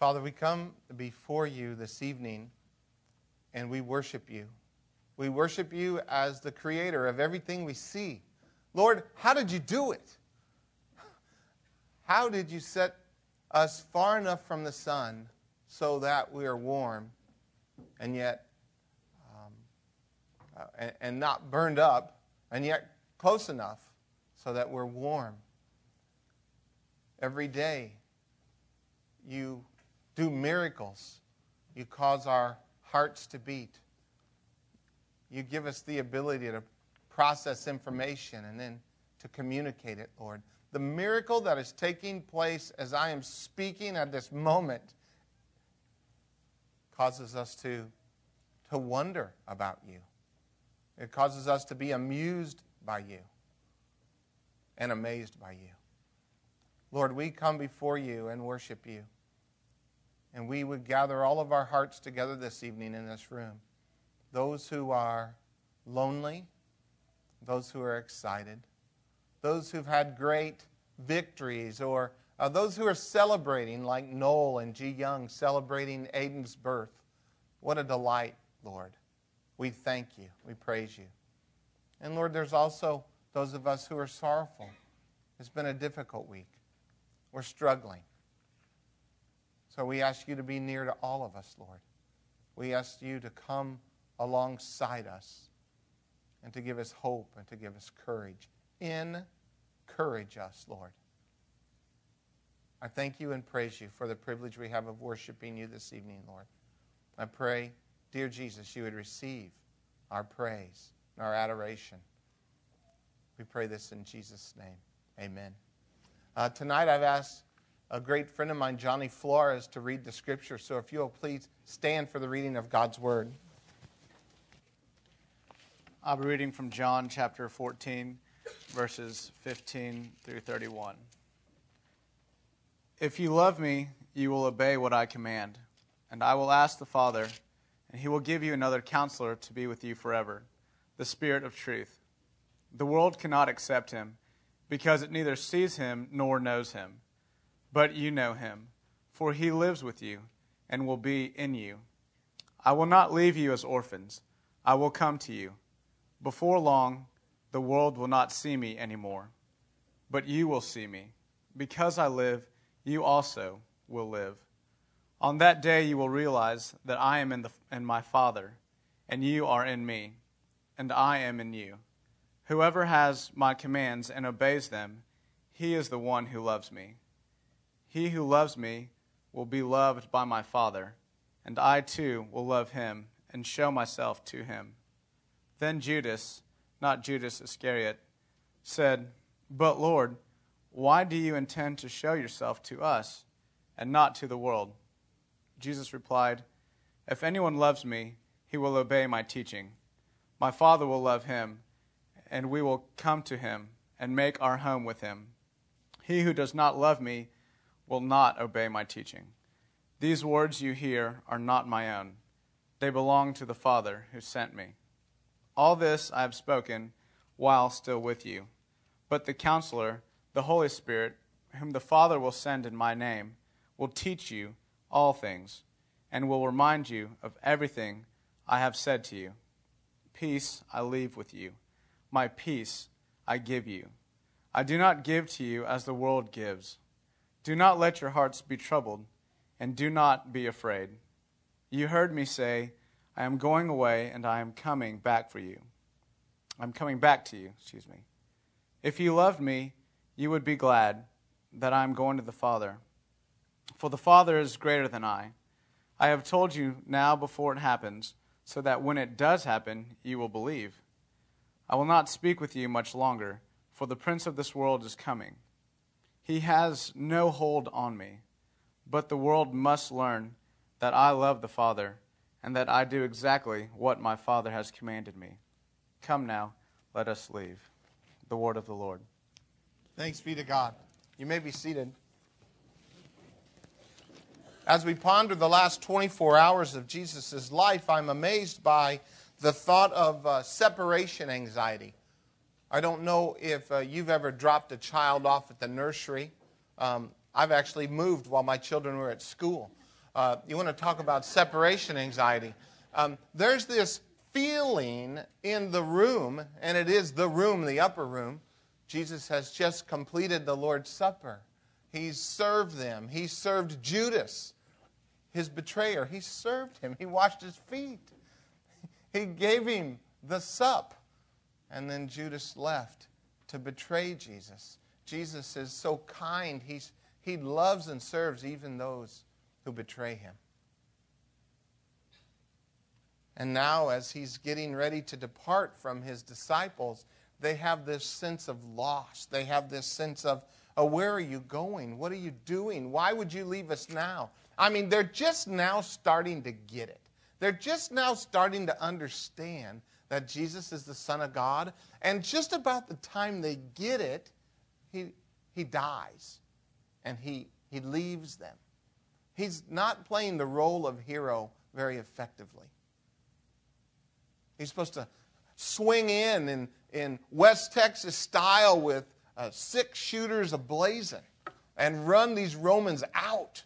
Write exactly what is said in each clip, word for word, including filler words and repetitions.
Father, we come before you this evening and we worship you. We worship you as the creator of everything we see. Lord, how did you do it? How did you set us far enough from the sun so that we are warm and yet um, uh, and, and not burned up, and yet close enough so that we're warm? Every day you do miracles. You cause our hearts to beat. You give us the ability to process information and then to communicate it, Lord. The miracle that is taking place as I am speaking at this moment causes us to, to wonder about you. It causes us to be amused by you and amazed by you. Lord, we come before you and worship you. And we would gather all of our hearts together this evening in this room. Those who are lonely, those who are excited, those who've had great victories, or uh, those who are celebrating, like Noel and G. Young celebrating Aiden's birth. What a delight, Lord. We thank you. We praise you. And Lord, there's also those of us who are sorrowful. It's been a difficult week. We're struggling. So we ask you to be near to all of us, Lord. We ask you to come alongside us and to give us hope and to give us courage. Encourage us, Lord. I thank you and praise you for the privilege we have of worshiping you this evening, Lord. I pray, dear Jesus, you would receive our praise and our adoration. We pray this in Jesus' name. Amen. Uh, tonight I've asked a great friend of mine, Johnny Flores, to read the scripture. So if you'll please stand for the reading of God's word. I'll be reading from John chapter fourteen, verses fifteen through thirty-one. If you love me, you will obey what I command, and I will ask the Father, and he will give you another counselor to be with you forever, the Spirit of truth. The world cannot accept him, because it neither sees him nor knows him. But you know him, for he lives with you and will be in you. I will not leave you as orphans. I will come to you. Before long, the world will not see me anymore, but you will see me. Because I live, you also will live. On that day you will realize that I am in, the, in my Father, and you are in me, and I am in you. Whoever has my commands and obeys them, he is the one who loves me. He who loves me will be loved by my Father, and I too will love him and show myself to him. Then Judas, not Judas Iscariot, said, But Lord, why do you intend to show yourself to us and not to the world? Jesus replied, If anyone loves me, he will obey my teaching. My Father will love him, and we will come to him and make our home with him. He who does not love me will not obey my teaching. These words you hear are not my own. They belong to the Father who sent me. All this I have spoken while still with you. But the Counselor, the Holy Spirit, whom the Father will send in my name, will teach you all things, and will remind you of everything I have said to you. Peace I leave with you. My peace I give you. I do not give to you as the world gives. Do not let your hearts be troubled, and do not be afraid. You heard me say, I am going away, and I am coming back for you. I'm coming back to you, excuse me. If you loved me, you would be glad that I am going to the Father. For the Father is greater than I. I have told you now before it happens, so that when it does happen, you will believe. I will not speak with you much longer, for the prince of this world is coming. He has no hold on me, but the world must learn that I love the Father, and that I do exactly what my Father has commanded me. Come now, let us leave. The word of the Lord. Thanks be to God. You may be seated. As we ponder the last twenty-four hours of Jesus' life, I'm amazed by the thought of uh, separation anxiety. I don't know if uh, you've ever dropped a child off at the nursery. Um, I've actually moved while my children were at school. Uh, you want to talk about separation anxiety. Um, there's this feeling in the room, and it is the room, the upper room. Jesus has just completed the Lord's Supper. He's served them. He served Judas, his betrayer. He served him. He washed his feet. He gave him the sup. And then Judas left to betray Jesus. Jesus is so kind. He's, he loves and serves even those who betray him. And now as he's getting ready to depart from his disciples, they have this sense of loss. They have this sense of, oh, where are you going? What are you doing? Why would you leave us now? I mean, they're just now starting to get it. They're just now starting to understand that Jesus is the Son of God. And just about the time they get it, he, he dies. And he, he leaves them. He's not playing the role of hero very effectively. He's supposed to swing in in, in West Texas style with uh, six shooters ablazing and run these Romans out.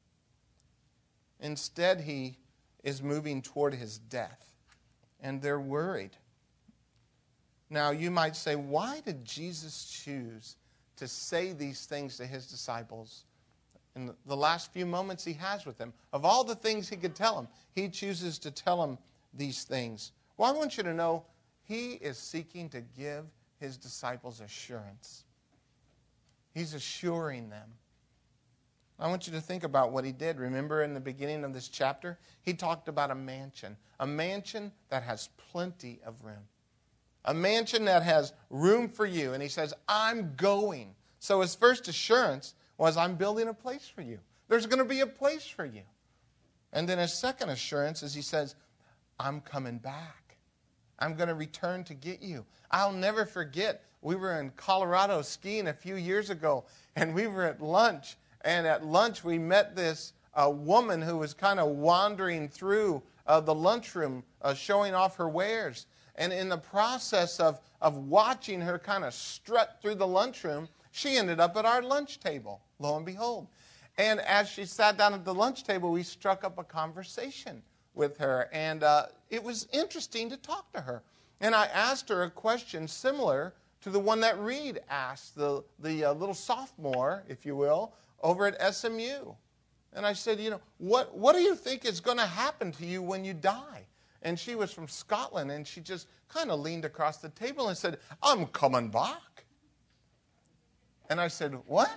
Instead, he is moving toward his death, and they're worried. Now, you might say, why did Jesus choose to say these things to his disciples in the last few moments he has with them? Of all the things he could tell them, he chooses to tell them these things. Well, I want you to know he is seeking to give his disciples assurance. He's assuring them. I want you to think about what he did. Remember in the beginning of this chapter, he talked about a mansion. A mansion that has plenty of room. A mansion that has room for you. And he says, I'm going. So his first assurance was, I'm building a place for you. There's going to be a place for you. And then his second assurance is he says, I'm coming back. I'm going to return to get you. I'll never forget, we were in Colorado skiing a few years ago, and we were at lunch. And at lunch, we met this uh, woman who was kind of wandering through uh, the lunchroom, uh, showing off her wares. And in the process of, of watching her kind of strut through the lunchroom, she ended up at our lunch table, lo and behold. And as she sat down at the lunch table, we struck up a conversation with her. And uh, it was interesting to talk to her. And I asked her a question similar to the one that Reed asked, the, the uh, little sophomore, if you will, over at S M U. And I said, you know, what, what do you think is going to happen to you when you die? And she was from Scotland, and she just kind of leaned across the table and said, I'm coming back. And I said, what?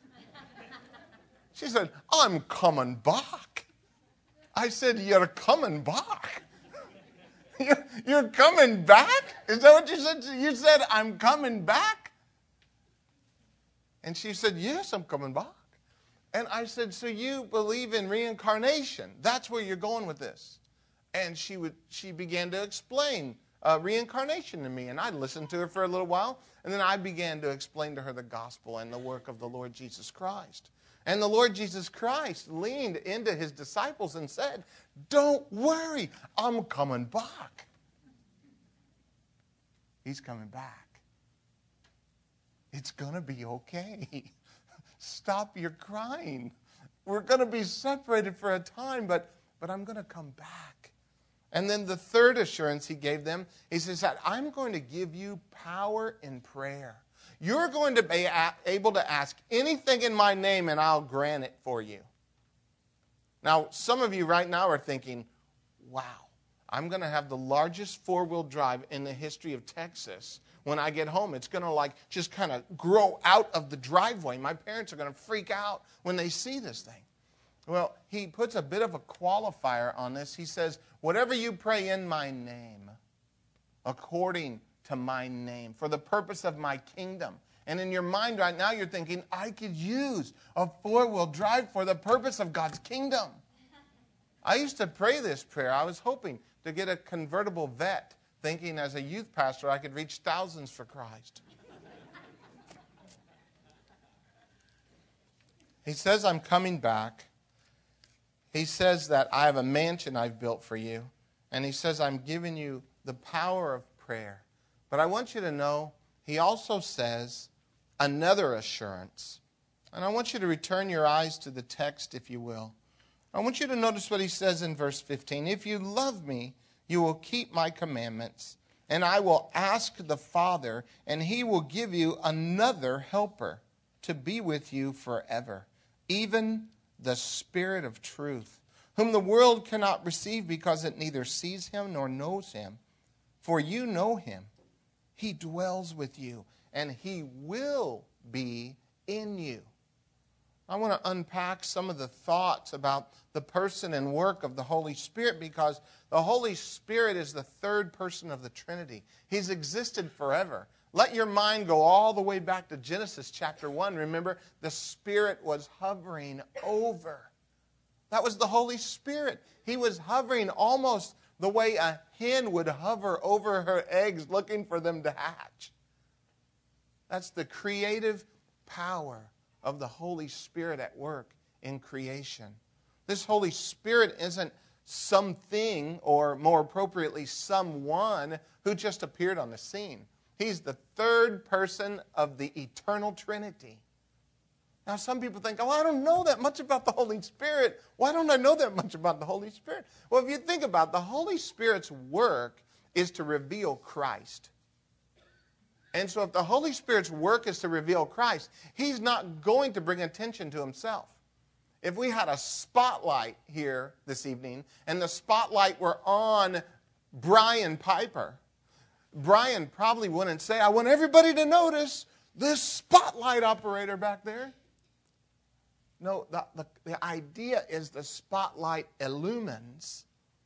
She said, I'm coming back. I said, you're coming back. You're, you're coming back? Is that what you said? You said, I'm coming back? And she said, yes, I'm coming back. And I said, so you believe in reincarnation? That's where you're going with this. And she would, she began to explain uh, reincarnation to me. And I listened to her for a little while. And then I began to explain to her the gospel and the work of the Lord Jesus Christ. And the Lord Jesus Christ leaned into his disciples and said, don't worry, I'm coming back. He's coming back. It's going to be okay. Stop your crying. We're going to be separated for a time, but, but I'm going to come back. And then the third assurance he gave them, he says that I'm going to give you power in prayer. You're going to be able to ask anything in my name, and I'll grant it for you. Now, some of you right now are thinking, wow, I'm going to have the largest four-wheel drive in the history of Texas. When I get home, it's going to like just kind of grow out of the driveway. My parents are going to freak out when they see this thing. Well, he puts a bit of a qualifier on this. He says, whatever you pray in my name, according to my name, for the purpose of my kingdom. And in your mind right now, you're thinking, I could use a four-wheel drive for the purpose of God's kingdom. I used to pray this prayer. I was hoping to get a convertible vet, thinking as a youth pastor I could reach thousands for Christ. He says, I'm coming back. He says that I have a mansion I've built for you. And he says, I'm giving you the power of prayer. But I want you to know, he also says another assurance. And I want you to return your eyes to the text, if you will. I want you to notice what he says in verse fifteen. If you love me, you will keep my commandments, and I will ask the Father, and he will give you another helper to be with you forever, even the Spirit of truth, whom the world cannot receive because it neither sees him nor knows him. For you know him. He dwells with you, and he will be in you. I want to unpack some of the thoughts about the person and work of the Holy Spirit, because the Holy Spirit is the third person of the Trinity. He's existed forever. Let your mind go all the way back to Genesis chapter one. Remember, the Spirit was hovering over. That was the Holy Spirit. He was hovering almost the way a hen would hover over her eggs looking for them to hatch. That's the creative power of the Holy Spirit at work in creation. This Holy Spirit isn't something, or more appropriately, someone who just appeared on the scene. He's the third person of the eternal Trinity. Now, some people think, oh, I don't know that much about the Holy Spirit. Why don't I know that much about the Holy Spirit? Well, if you think about it, the Holy Spirit's work is to reveal Christ. And so if the Holy Spirit's work is to reveal Christ, he's not going to bring attention to himself. If we had a spotlight here this evening, and the spotlight were on Brian Piper, Brian probably wouldn't say, I want everybody to notice this spotlight operator back there. No, the, the, the idea is the spotlight illumines.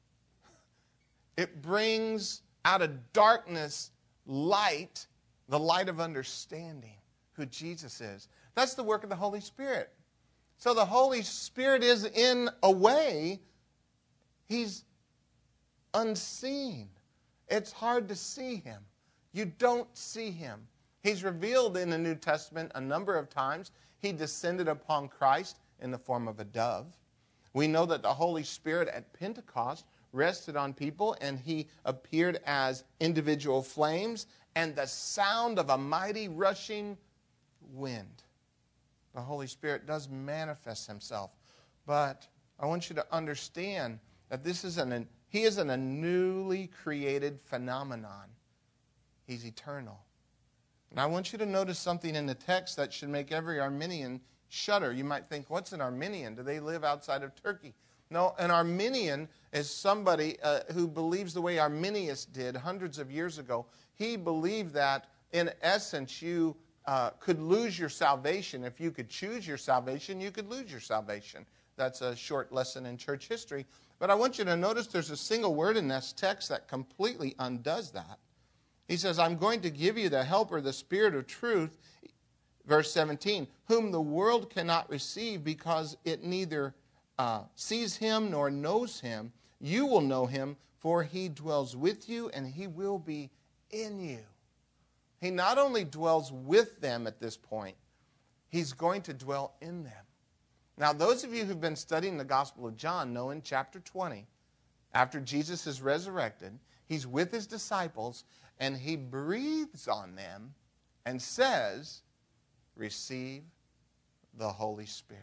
It brings out of darkness light, the light of understanding who Jesus is. That's the work of the Holy Spirit. So the Holy Spirit is, in a way, he's unseen. It's hard to see him. You don't see him. He's revealed in the New Testament a number of times. He descended upon Christ in the form of a dove. We know that the Holy Spirit at Pentecost rested on people, and he appeared as individual flames and the sound of a mighty rushing wind. The Holy Spirit does manifest himself. But I want you to understand that this is an, he isn't a newly created phenomenon. He's eternal. And I want you to notice something in the text that should make every Arminian shudder. You might think, what's an Arminian? Do they live outside of Turkey? No, an Arminian is somebody uh, who believes the way Arminius did hundreds of years ago. He believed that, in essence, you uh, could lose your salvation. If you could choose your salvation, you could lose your salvation. That's a short lesson in church history. But I want you to notice there's a single word in this text that completely undoes that. He says, I'm going to give you the helper, the Spirit of truth, verse seventeen, whom the world cannot receive because it neither uh, sees him nor knows him. You will know him, for he dwells with you and he will be in you. He not only dwells with them at this point, he's going to dwell in them. Now, those of you who've been studying the Gospel of John know in chapter twenty, after Jesus is resurrected, he's with his disciples and he breathes on them and says, receive the Holy Spirit.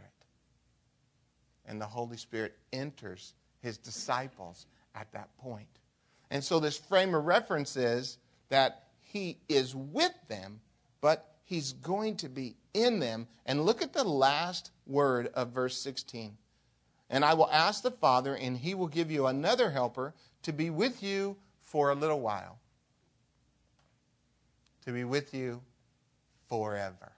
And the Holy Spirit enters his disciples at that point. And so this frame of reference is that he is with them, but he's going to be in them. And look at the last word of verse sixteen. And I will ask the Father, and he will give you another helper to be with you for a little while. To be with you forever.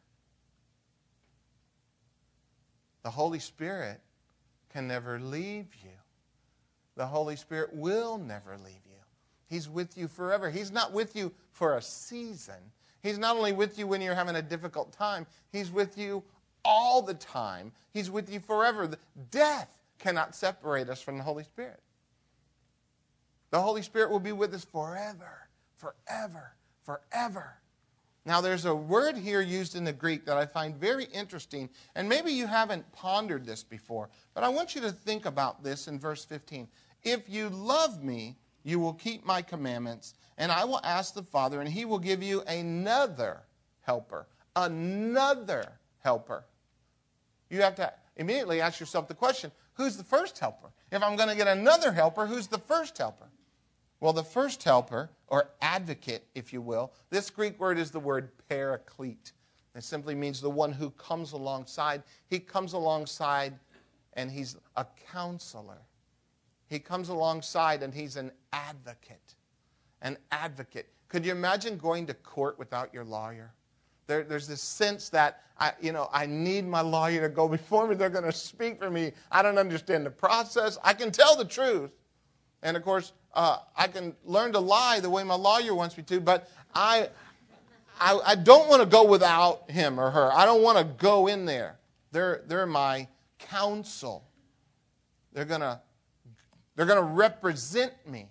The Holy Spirit can never leave you. The Holy Spirit will never leave you. He's with you forever. He's not with you for a season. He's not only with you when you're having a difficult time. He's with you all the time. He's with you forever. Death cannot separate us from the Holy Spirit. The Holy Spirit will be with us forever, forever, forever. Now, there's a word here used in the Greek that I find very interesting, and maybe you haven't pondered this before, but I want you to think about this in verse fifteen. If you love me, you will keep my commandments, and I will ask the Father, and he will give you another helper. Another helper. You have to immediately ask yourself the question, who's the first helper? If I'm going to get another helper, who's the first helper? Well, the first helper, or advocate, if you will, this Greek word is the word paraclete. It simply means the one who comes alongside. He comes alongside and he's a counselor. He comes alongside and he's an advocate. An advocate. Could you imagine going to court without your lawyer? There, there's this sense that, I, you know, I need my lawyer to go before me. They're going to speak for me. I don't understand the process. I can tell the truth. And, of course, uh, I can learn to lie the way my lawyer wants me to, but I, I, I don't want to go without him or her. I don't want to go in there. They're, they're my counsel. They're going to they're going to represent me.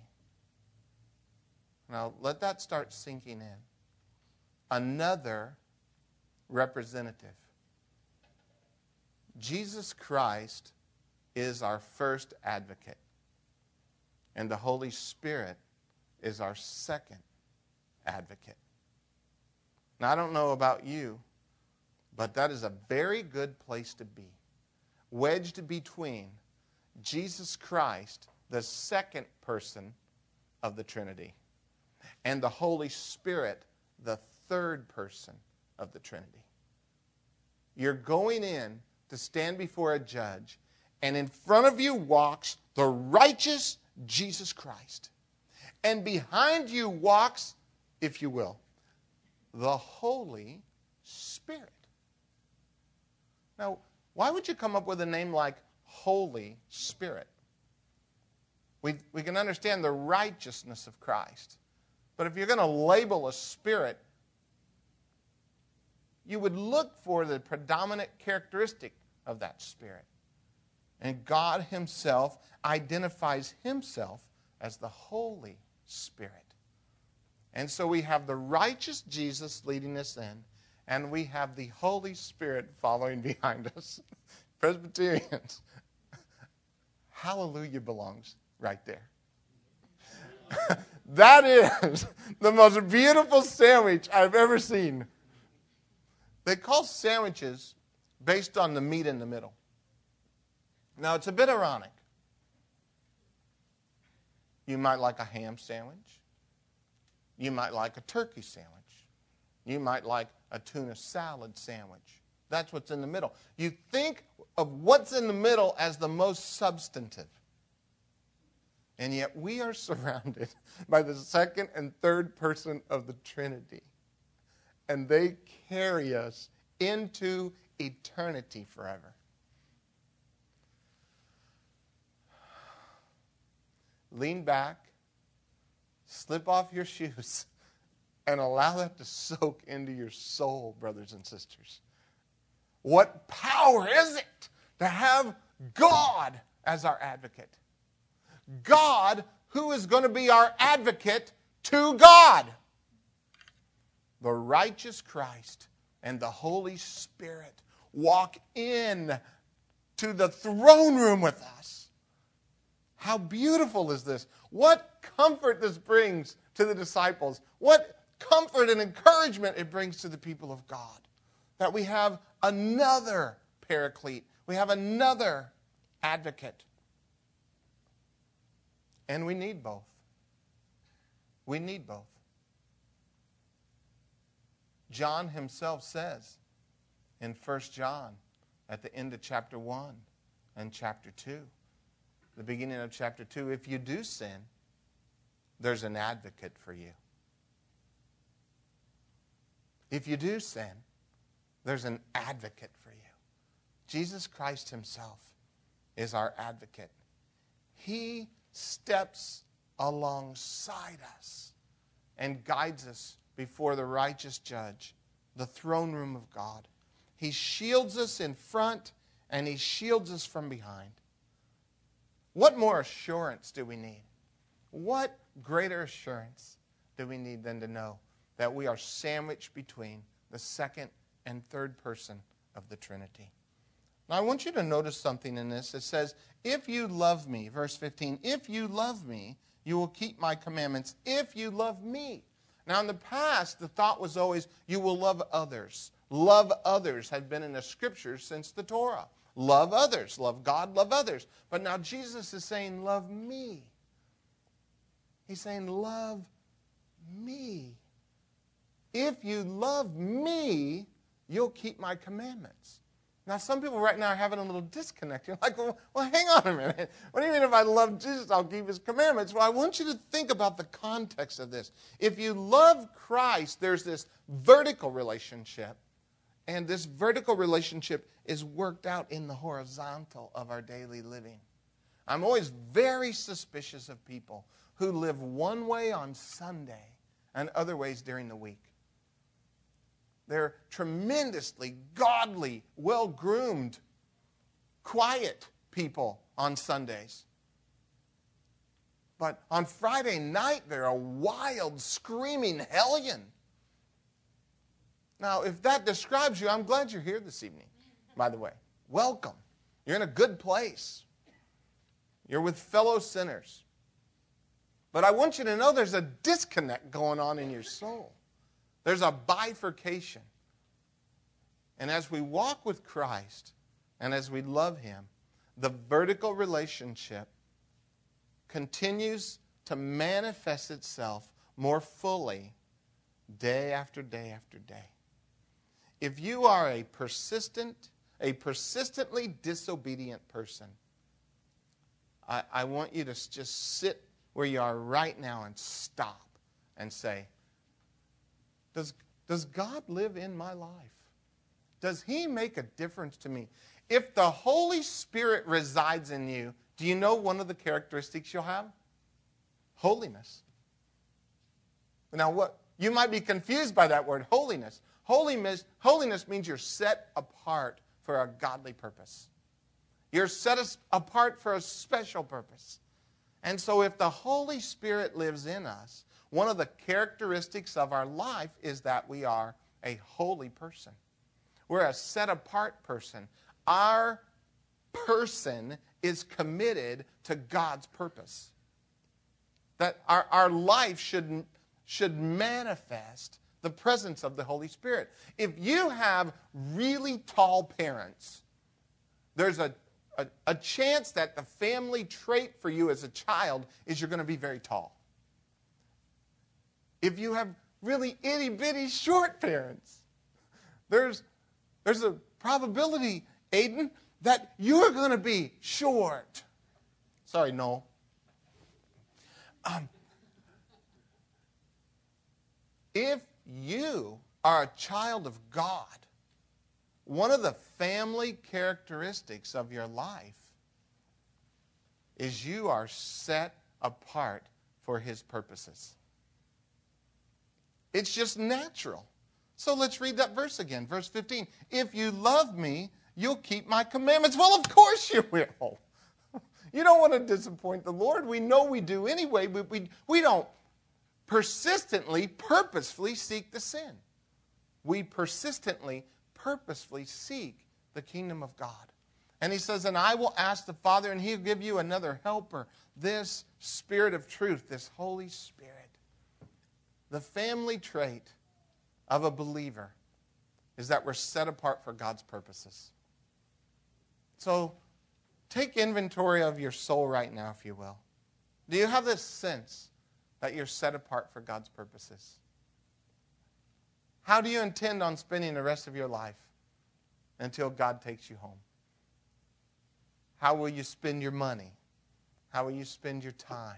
Now, let that start sinking in. Another representative. Jesus Christ is our first advocate. And the Holy Spirit is our second advocate. Now, I don't know about you, but that is a very good place to be. Wedged between Jesus Christ, the second person of the Trinity, and the Holy Spirit, the third person of the Trinity. You're going in to stand before a judge, and in front of you walks the righteous Jesus Christ. And behind you walks, if you will, the Holy Spirit. Now, why would you come up with a name like Holy Spirit? We, we can understand the righteousness of Christ. But if you're going to label a spirit, you would look for the predominant characteristic of that spirit. And God himself identifies himself as the Holy Spirit. And so we have the righteous Jesus leading us in, and we have the Holy Spirit following behind us. Presbyterians, hallelujah belongs right there. That is the most beautiful sandwich I've ever seen. They call sandwiches based on the meat in the middle. Now, it's a bit ironic. You might like a ham sandwich. You might like a turkey sandwich. You might like a tuna salad sandwich. That's what's in the middle. You think of what's in the middle as the most substantive. And yet we are surrounded by the second and third person of the Trinity. And they carry us into eternity forever. Lean back, slip off your shoes, and allow that to soak into your soul, brothers and sisters. What power is it to have God as our advocate? God, who is going to be our advocate to God. The righteous Christ and the Holy Spirit walk in to the throne room with us. How beautiful is this? What comfort this brings to the disciples. What comfort and encouragement it brings to the people of God. That we have another paraclete. We have another advocate. And we need both. We need both. John himself says in First John at the end of chapter one and chapter two, the beginning of chapter two, if you do sin, there's an advocate for you. If you do sin, there's an advocate for you. Jesus Christ himself is our advocate. He steps alongside us and guides us before the righteous judge, the throne room of God. He shields us in front and he shields us from behind. What more assurance do we need? What greater assurance do we need than to know that we are sandwiched between the second and third person of the Trinity? Now, I want you to notice something in this. It says, if you love me, verse fifteen, if you love me, you will keep my commandments, if you love me. Now, in the past, the thought was always, you will love others. Love others had been in the Scriptures since the Torah. Love others. Love God, love others. But now Jesus is saying, love me. He's saying, love me. If you love me, you'll keep my commandments. Now, some people right now are having a little disconnect. You're like, well, well, hang on a minute. What do you mean if I love Jesus, I'll keep his commandments? Well, I want you to think about the context of this. If you love Christ, there's this vertical relationship, and this vertical relationship is worked out in the horizontal of our daily living. I'm always very suspicious of people who live one way on Sunday and other ways during the week. They're tremendously godly, well-groomed, quiet people on Sundays. But on Friday night, they're a wild, screaming hellion. Now, if that describes you, I'm glad you're here this evening, by the way. Welcome. You're in a good place. You're with fellow sinners. But I want you to know there's a disconnect going on in your soul. There's a bifurcation. And as we walk with Christ and as we love him, the vertical relationship continues to manifest itself more fully day after day after day. If you are a persistent, a persistently disobedient person, I, I want you to just sit where you are right now and stop and say, Does, does God live in my life? Does he make a difference to me? If the Holy Spirit resides in you, do you know one of the characteristics you'll have? Holiness. Now, what you might be confused by that word, holiness. Holiness, holiness means you're set apart for a godly purpose. You're set apart for a special purpose. And so if the Holy Spirit lives in us, one of the characteristics of our life is that we are a holy person. We're a set-apart person. Our person is committed to God's purpose. That our, our life should, should manifest the presence of the Holy Spirit. If you have really tall parents, there's a, a, a chance that the family trait for you as a child is you're going to be very tall. If you have really itty-bitty short parents, there's, there's a probability, Aiden, that you're going to be short. Sorry, no. Um, if you are a child of God, one of the family characteristics of your life is you are set apart for his purposes. It's just natural. So let's read that verse again, verse fifteen. If you love me, you'll keep my commandments. Well, of course you will. You don't want to disappoint the Lord. We know we do anyway, but we, we don't persistently, purposefully seek the sin. We persistently, purposefully seek the kingdom of God. And he says, and I will ask the Father, and he'll give you another helper, this Spirit of truth, this Holy Spirit. The family trait of a believer is that we're set apart for God's purposes. So take inventory of your soul right now, if you will. Do you have this sense that you're set apart for God's purposes? How do you intend on spending the rest of your life until God takes you home? How will you spend your money? How will you spend your time?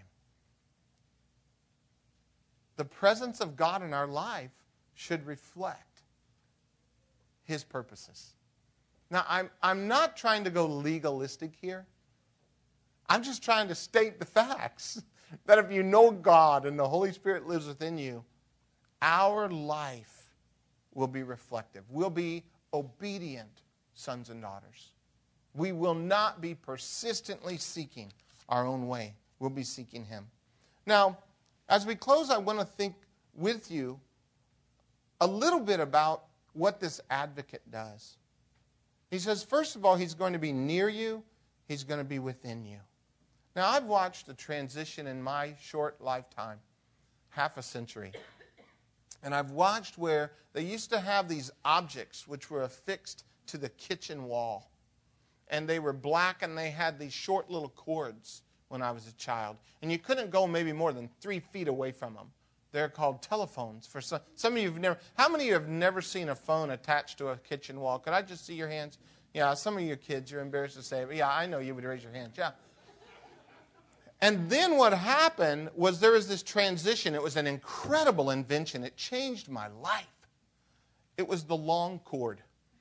The presence of God in our life should reflect his purposes. Now, I'm, I'm not trying to go legalistic here. I'm just trying to state the facts. That if you know God and the Holy Spirit lives within you, our life will be reflective. We'll be obedient sons and daughters. We will not be persistently seeking our own way. We'll be seeking him. Now, as we close, I want to think with you a little bit about what this advocate does. He says, first of all, he's going to be near you. He's going to be within you. Now, I've watched a transition in my short lifetime, half a century. And I've watched where they used to have these objects which were affixed to the kitchen wall. and they were black, and they had these short little cords when I was a child. And you couldn't go maybe more than three feet away from them. They're called telephones. For some, some of you have never, how many of you have never seen a phone attached to a kitchen wall? Could I just see your hands? Yeah, some of you kids, you're embarrassed to say it, but yeah, I know you would raise your hands. Yeah. And then what happened was there was this transition. It was an incredible invention. It changed my life. It was the long cord.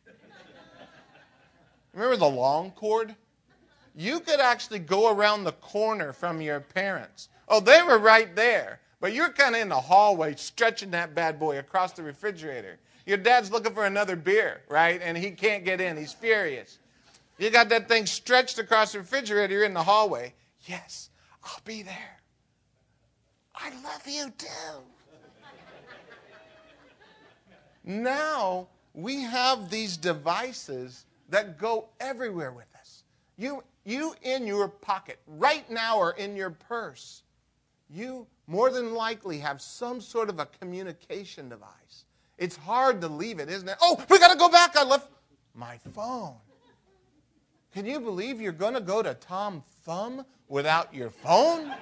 Remember the long cord? You could actually go around the corner from your parents. Oh, they were right there. But you're kind of in the hallway stretching that bad boy across the refrigerator. Your dad's looking for another beer, right? And he can't get in. He's furious. You got that thing stretched across the refrigerator. You're in the hallway. Yes, I'll be there. I love you too. Now we have these devices that go everywhere with us. You, you in your pocket right now or in your purse, you more than likely have some sort of a communication device. It's hard to leave it, isn't it? Oh, we got to go back. I left my phone. Can you believe you're going to go to Tom Thumb without your phone?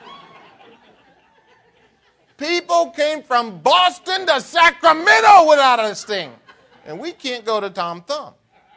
People came from Boston to Sacramento without this thing. And we can't go to Tom Thumb.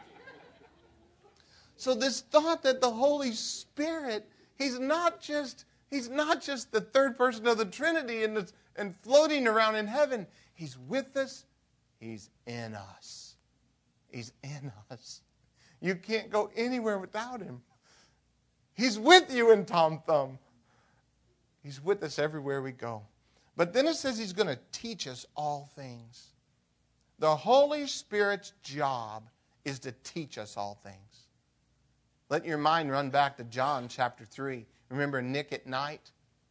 So this thought that the Holy Spirit, he's not just, he's not just the third person of the Trinity and, and floating around in heaven. He's with us. He's in us. He's in us. You can't go anywhere without him. He's with you in Tom Thumb. He's with us everywhere we go. But then it says he's going to teach us all things. The Holy Spirit's job is to teach us all things. Let your mind run back to John chapter three. Remember Nick at night?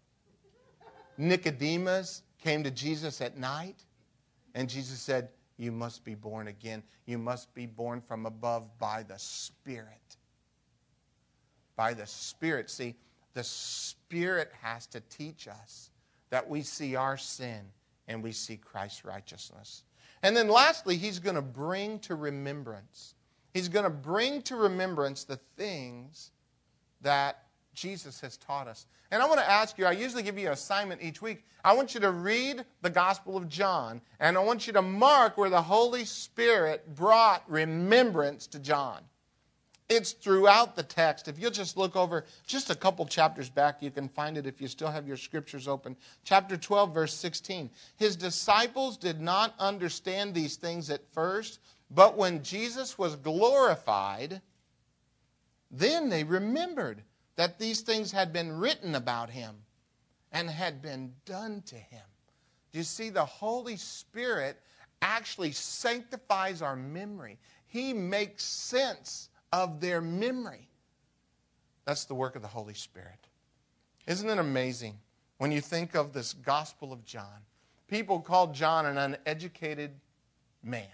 Nicodemus came to Jesus at night, and Jesus said, you must be born again. You must be born from above by the Spirit. By the Spirit. See, the Spirit has to teach us that we see our sin and we see Christ's righteousness. And then lastly, he's going to bring to remembrance. He's going to bring to remembrance the things that Jesus has taught us. And I want to ask you, I usually give you an assignment each week. I want you to read the Gospel of John, and I want you to mark where the Holy Spirit brought remembrance to John. It's throughout the text. If you'll just look over just a couple chapters back, you can find it if you still have your scriptures open. Chapter twelve, verse sixteen. His disciples did not understand these things at first, but when Jesus was glorified, then they remembered that these things had been written about him and had been done to him. Do you see? The Holy Spirit actually sanctifies our memory. He makes sense of their memory. That's the work of the Holy Spirit. Isn't it amazing when you think of this Gospel of John? People call John an uneducated man.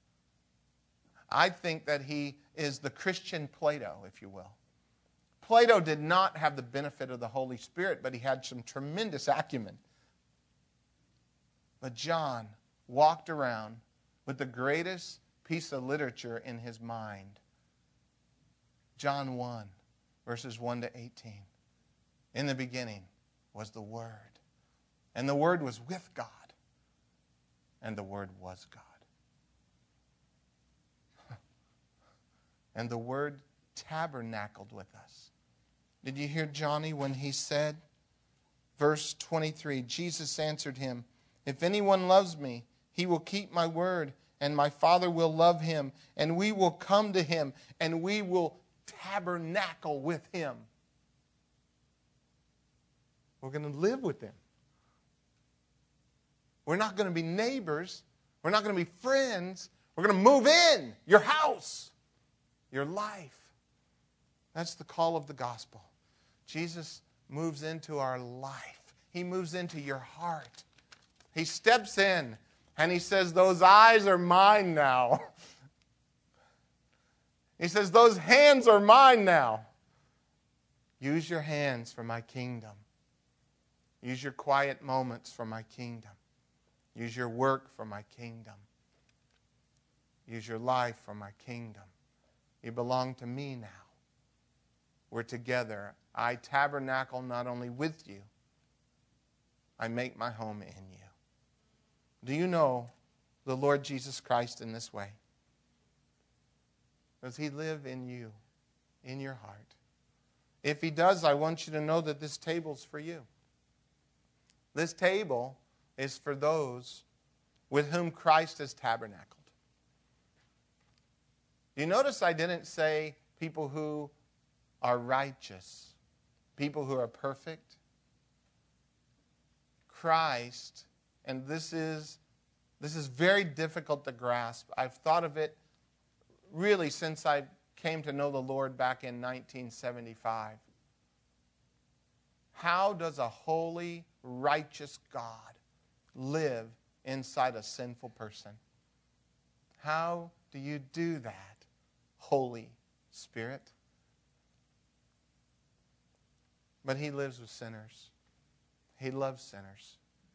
I think that he is the Christian Plato, if you will. Plato did not have the benefit of the Holy Spirit, but he had some tremendous acumen. But John walked around with the greatest piece of literature in his mind. John one, verses one to eighteen. In the beginning was the Word, and the Word was with God, and the Word was God. And the Word tabernacled with us. Did you hear Johnny when he said, verse twenty-three, Jesus answered him, if anyone loves me, he will keep my word, and my Father will love him, and we will come to him, and we will tabernacle with him. We're going to live with him. We're not going to be neighbors. We're not going to be friends. We're going to move in your house, your life. That's the call of the gospel. Jesus moves into our life. He moves into your heart. He steps in and he says, those eyes are mine now. He says, those hands are mine now. Use your hands for my kingdom. Use your quiet moments for my kingdom. Use your work for my kingdom. Use your life for my kingdom. You belong to me now. we're together. I tabernacle not only with you, I make my home in you. Do you know the Lord Jesus Christ in this way? Does he live in you, in your heart? If he does, I want you to know that this table's for you. This table is for those with whom Christ has tabernacled. Do you notice I didn't say people who are righteous, people who are perfect? Christ, and this is this is very difficult to grasp. I've thought of it really since I came to know the Lord back in nineteen seventy-five. How does a holy, righteous God live inside a sinful person? How do you do that, Holy Spirit? But he lives with sinners. He loves sinners.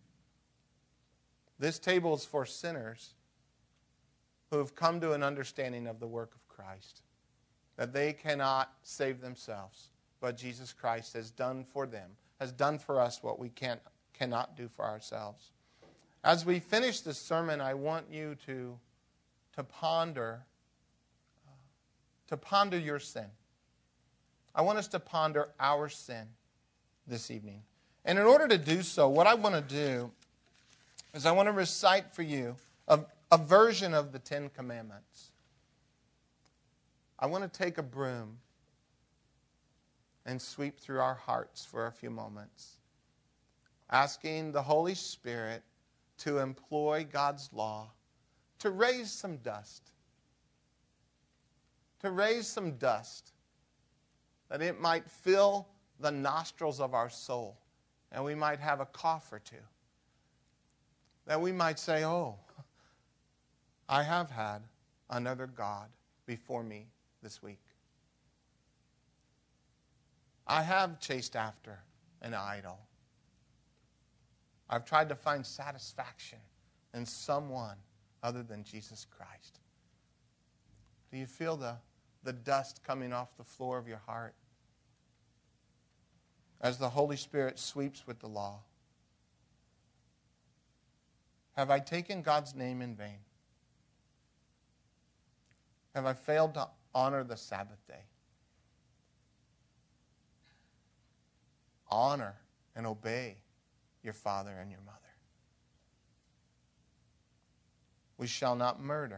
This table is for sinners who have come to an understanding of the work of Christ, that they cannot save themselves, but Jesus Christ has done for them, has done for us what we can't, cannot do for ourselves. As we finish this sermon, I want you to, to ponder, uh, to ponder your sin. I want us to ponder our sin this evening. And in order to do so, what I want to do is I want to recite for you a, a version of the Ten Commandments. I want to take a broom and sweep through our hearts for a few moments, asking the Holy Spirit to employ God's law to raise some dust, to raise some dust, that it might fill the nostrils of our soul, and we might have a cough or two, that we might say, oh, I have had another God before me this week. I have chased after an idol. I've tried to find satisfaction in someone other than Jesus Christ. Do you feel the, the dust coming off the floor of your heart as the Holy Spirit sweeps with the law? Have I taken God's name in vain? Have I failed to honor the Sabbath day? Honor and obey your father and your mother. We shall not murder,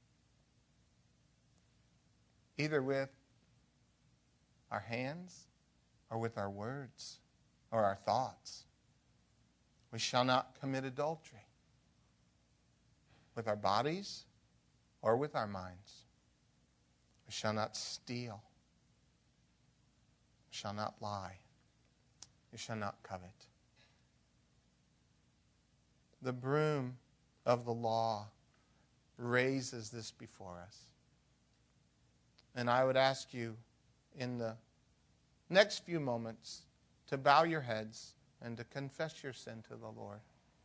either with our hands or with our words or our thoughts. We shall not commit adultery with our bodies or with our minds. We shall not steal. We shall not lie. You shall not covet. The broom of the law raises this before us. And I would ask you in the next few moments to bow your heads and to confess your sin to the Lord.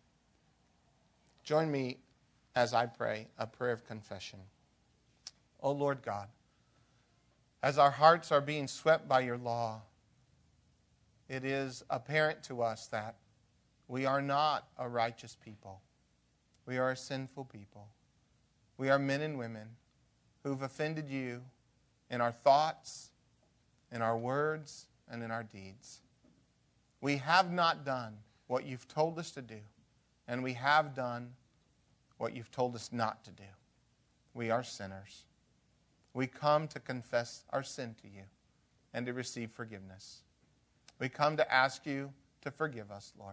Join me as I pray a prayer of confession. O Lord God, as our hearts are being swept by your law, it is apparent to us that we are not a righteous people. We are a sinful people. We are men and women who've offended you in our thoughts, in our words, and in our deeds. We have not done what you've told us to do, and we have done what you've told us not to do. We are sinners. We come to confess our sin to you and to receive forgiveness. We come to ask you to forgive us, Lord.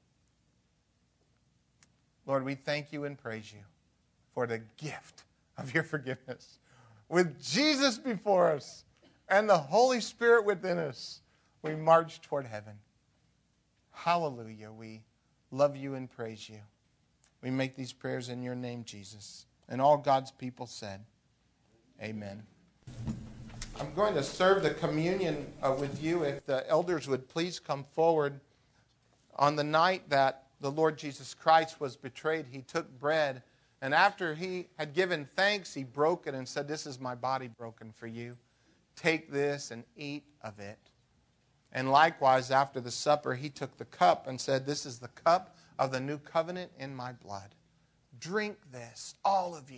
Lord, we thank you and praise you for the gift of your forgiveness. With Jesus before us and the Holy Spirit within us, we march toward heaven. Hallelujah. We love you and praise you. We make these prayers in your name, Jesus. And all God's people said, amen. I'm going to serve the communion uh, with you. If the elders would please come forward. On the night that the Lord Jesus Christ was betrayed, he took bread, and after he had given thanks, he broke it and said, this is my body broken for you. take this and eat of it. And likewise, after the supper, he took the cup and said, this is the cup of the new covenant in my blood. Drink this, all of you.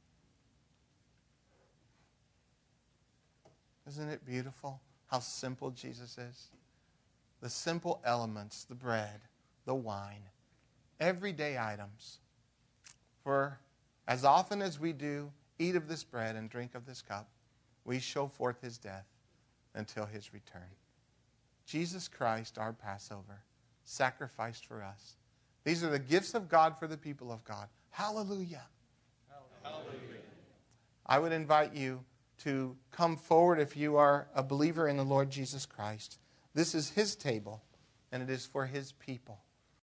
Isn't it beautiful how simple Jesus is? The simple elements, the bread, the wine, everyday items. For as often as we do eat of this bread and drink of this cup, we show forth his death until his return. Jesus Christ, our Passover, sacrificed for us. These are the gifts of God for the people of God. Hallelujah. Hallelujah. I would invite you to come forward if you are a believer in the Lord Jesus Christ. This is his table, and it is for his people.